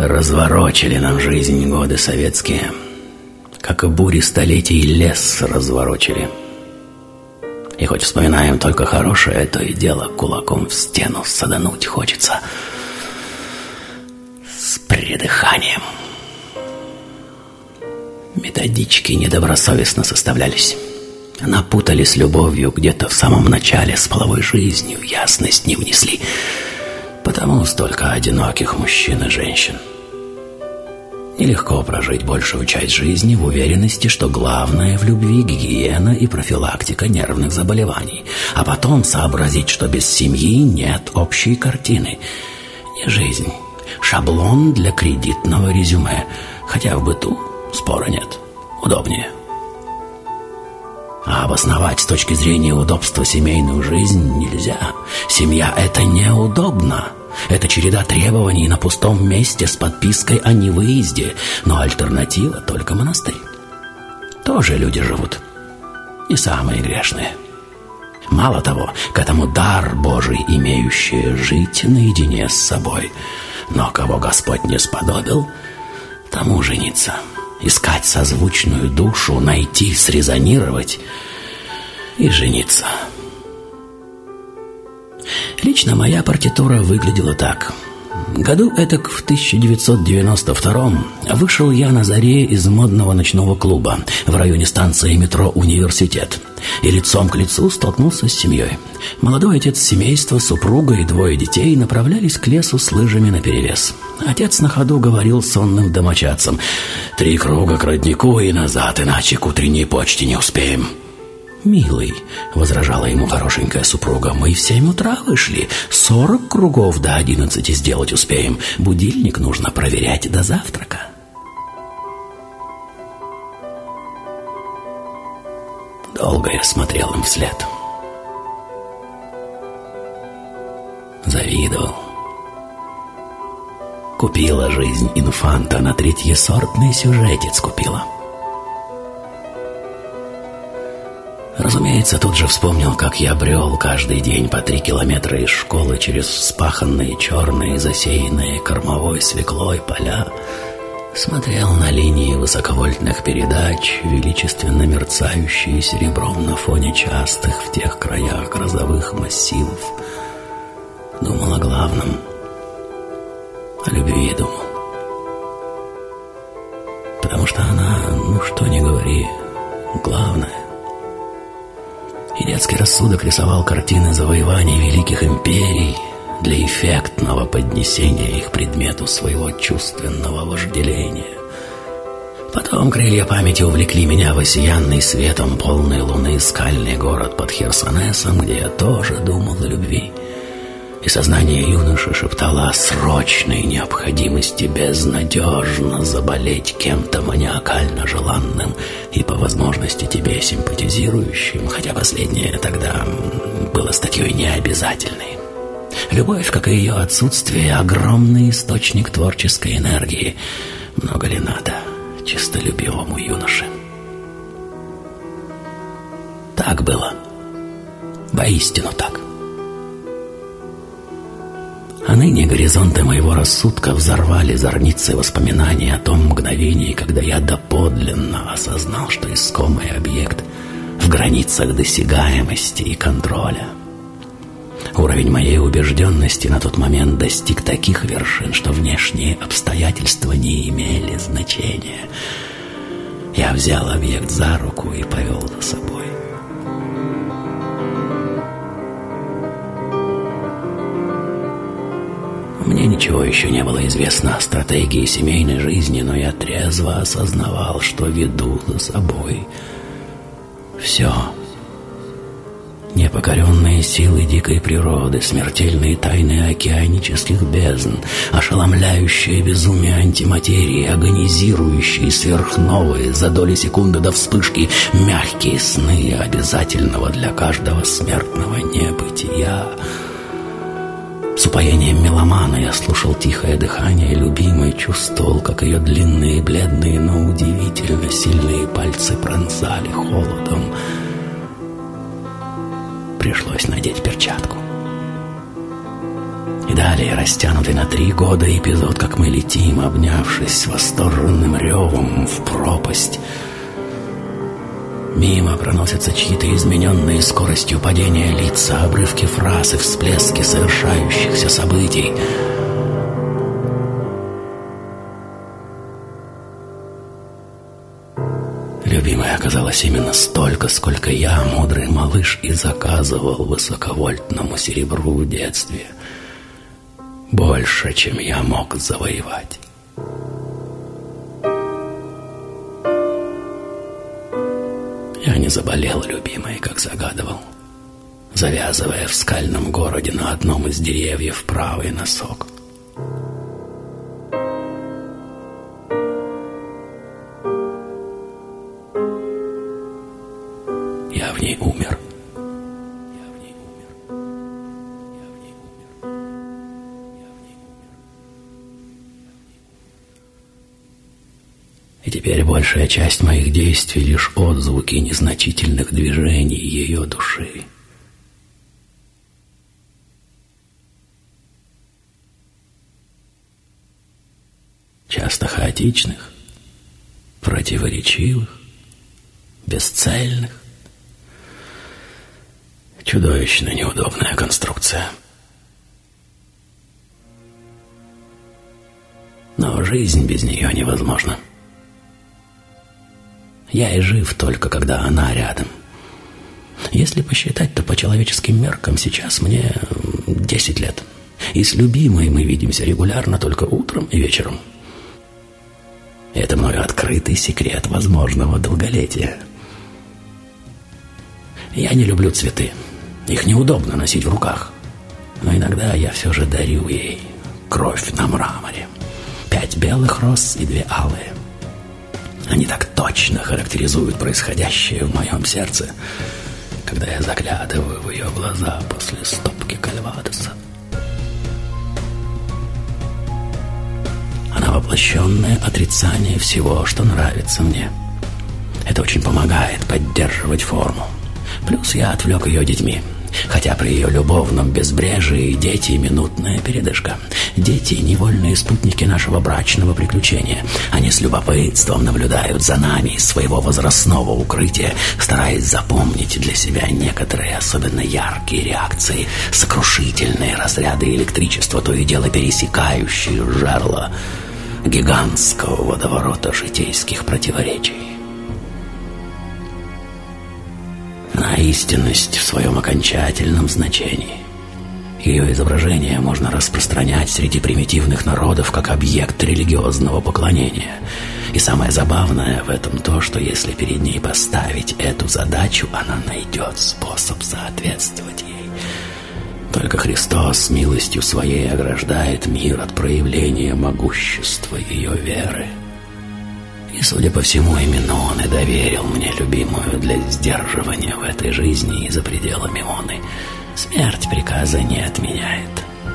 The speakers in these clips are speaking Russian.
Разворочили нам жизнь годы советские, как и бури столетий лес разворочили. И хоть вспоминаем только хорошее, то и дело кулаком в стену садануть хочется с придыханием. Методички недобросовестно составлялись. Напутали с любовью где-то в самом начале, с половой жизнью ясность не внесли. Потому столько одиноких мужчин и женщин. Нелегко прожить большую часть жизни в уверенности, что главное в любви — гигиена и профилактика нервных заболеваний, а потом сообразить, что без семьи нет общей картины. Не жизнь, шаблон для кредитного резюме, хотя в быту спора нет, удобнее. А обосновать с точки зрения удобства семейную жизнь нельзя. Семья — это неудобно. Это череда требований на пустом месте с подпиской о невыезде, но альтернатива — только монастырь. Тоже люди живут, не самые грешные. Мало того, к этому дар Божий, имеющий жить наедине с собой. Но кого Господь не сподобил, тому жениться. Искать созвучную душу, найти, срезонировать и жениться. Лично моя партитура выглядела так. Году этак в 1992-м вышел я на заре из модного ночного клуба в районе станции метро «Университет» и лицом к лицу столкнулся с семьей. Молодой отец семейства, супруга и 2 детей направлялись к лесу с лыжами наперевес. Отец на ходу говорил сонным домочадцам: 3 круга к роднику и назад, иначе к утренней почте не успеем. «Милый», — возражала ему хорошенькая супруга, — «мы в 7 утра вышли, 40 кругов до 11 сделать успеем. Будильник нужно проверять до завтрака». Долго я смотрел им вслед. Завидовал. Купила жизнь инфанта, на 3-сортный сюжетец купила. Разумеется, тут же вспомнил, как я брел каждый день по 3 километра из школы через вспаханные черные, засеянные кормовой свеклой поля, смотрел на линии высоковольтных передач, величественно мерцающие серебром на фоне частых в тех краях грозовых массивов. Думал о главном, о любви думал. Потому что она, что ни говори, главное. И детский рассудок рисовал картины завоеваний великих империй для эффектного поднесения их предмету своего чувственного вожделения. Потом крылья памяти увлекли меня в осиянный светом полной луны скальный город под Херсонесом, где я тоже думал о любви. И сознание юноши шептало о срочной необходимости безнадежно заболеть кем-то маниакально желанным и по возможности тебе симпатизирующим, хотя последнее тогда было статьей необязательной. Любовь, как и ее отсутствие, огромный источник творческой энергии. Много ли надо чистолюбивому юноше? Так было. Воистину так. А ныне горизонты моего рассудка взорвали зорницы воспоминаний о том мгновении, когда я доподлинно осознал, что искомый объект в границах досягаемости и контроля. Уровень моей убежденности на тот момент достиг таких вершин, что внешние обстоятельства не имели значения. Я взял объект за руку и повел за собой. Мне ничего еще не было известно о стратегии семейной жизни, но я трезво осознавал, что веду за собой все. Непокоренные силы дикой природы, смертельные тайны океанических бездн, ошеломляющее безумие антиматерии, агонизирующие сверхновые за доли секунды до вспышки, мягкие сны обязательного для каждого смертного небытия. С упоением меломана я слушал тихое дыхание любимой, чувствовал, как ее длинные, бледные, но удивительно сильные пальцы пронзали холодом. Пришлось надеть перчатку. И далее растянутый на 3 года эпизод, как мы летим, обнявшись с восторженным ревом в пропасть. Мимо проносятся чьи-то измененные скоростью падения лица, обрывки фраз и всплески совершающихся событий. Любимой оказалось именно столько, сколько я, мудрый малыш, и заказывал высоковольтному серебру в детстве. Больше, чем я мог завоевать. Я не заболел любимой, как загадывал, завязывая в скальном городе на одном из деревьев правый носок. Я в ней умер. И теперь большая часть моих действий лишь отзвуки незначительных движений ее души. Часто хаотичных, противоречивых, бесцельных. Чудовищно неудобная конструкция. Но жизнь без нее невозможна. Я и жив только, когда она рядом. Если посчитать, то по человеческим меркам сейчас мне 10 лет. И с любимой мы видимся регулярно только утром и вечером. Это мною открытый секрет возможного долголетия. Я не люблю цветы. Их неудобно носить в руках. Но иногда я все же дарю ей кровь на мраморе. 5 белых роз и 2 алые. Они так точно характеризуют происходящее в моем сердце, когда я заглядываю в ее глаза после стопки кальвадоса. Она воплощенное отрицание всего, что нравится мне. Это очень помогает поддерживать форму. Плюс я отвлек ее детьми. Хотя при ее любовном безбрежии дети — минутная передышка. Дети — невольные спутники нашего брачного приключения. Они с любопытством наблюдают за нами из своего возрастного укрытия, стараясь запомнить для себя некоторые особенно яркие реакции, сокрушительные разряды электричества, то и дело пересекающие жерло гигантского водоворота житейских противоречий. На истинность в своем окончательном значении. Ее изображение можно распространять среди примитивных народов как объект религиозного поклонения. И самое забавное в этом то, что если перед ней поставить эту задачу, она найдет способ соответствовать ей. Только Христос милостью своей ограждает мир от проявления могущества ее веры. И, судя по всему, именно Он и доверил мне любимую для сдерживания в этой жизни и за пределами оны. Смерть приказа не отменяет.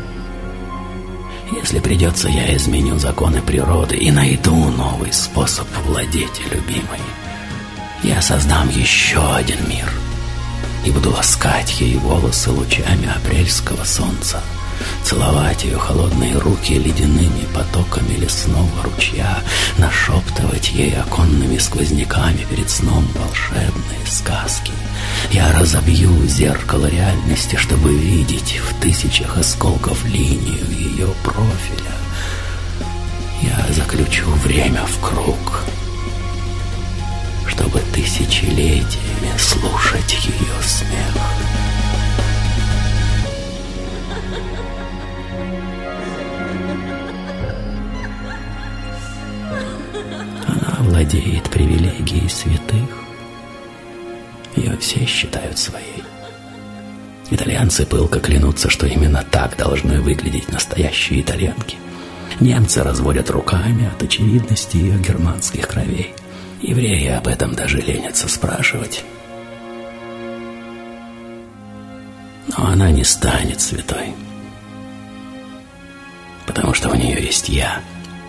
Если придется, я изменю законы природы и найду новый способ владеть любимой. Я создам еще один мир и буду ласкать ей волосы лучами апрельского солнца, целовать ее холодные руки ледяными потоками лесного ручья, нашептывать ей оконными сквозняками перед сном волшебные сказки. Я разобью зеркало реальности, чтобы видеть в тысячах осколков линию ее профиля. Я заключу время в круг, чтобы тысячелетиями слушать ее смех. Владеет привилегией святых. Ее все считают своей. Итальянцы пылко клянутся, что именно так должны выглядеть настоящие итальянки. Немцы разводят руками от очевидности ее германских кровей. Евреи об этом даже ленятся спрашивать. Но она не станет святой, потому что у нее есть я.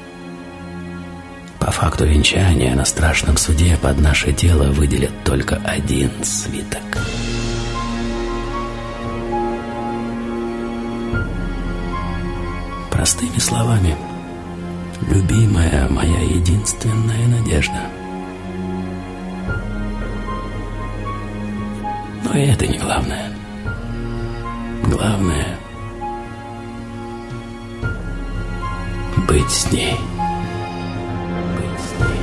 По факту венчания на страшном суде под наше дело выделят только 1 свиток. Простыми словами, любимая моя единственная надежда. Но и это не главное. Главное — быть с ней. Быть с ней.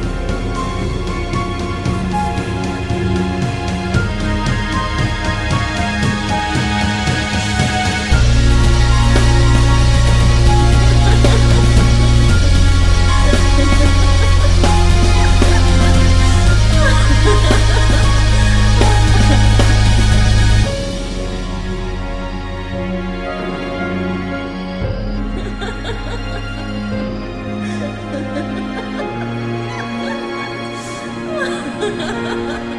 Ha ha ha!